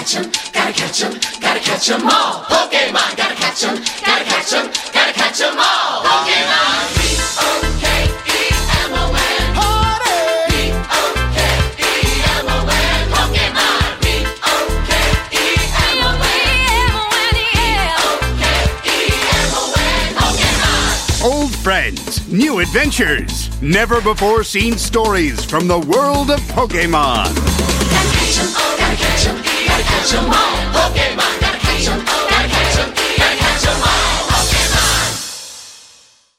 catch 'em, gotta catch 'em, gotta catch 'em all. Pokemon, gotta catch 'em, gotta catch 'em, gotta catch 'em all. Pokemon, P-O-K-E-M-O-N. P-O-K-E-M-O-N. Pokemon, P-O-K-E-M-O-N. P-O-K-E-M-O-N. Pokemon. Old friends, new adventures, never before seen stories from the world of Pokemon. Gotta catch 'em, gotta catch 'em, gotta catch 'em all. Pokemon, gotta catch 'em, gotta catch 'em, gotta catch 'em all. Pokemon.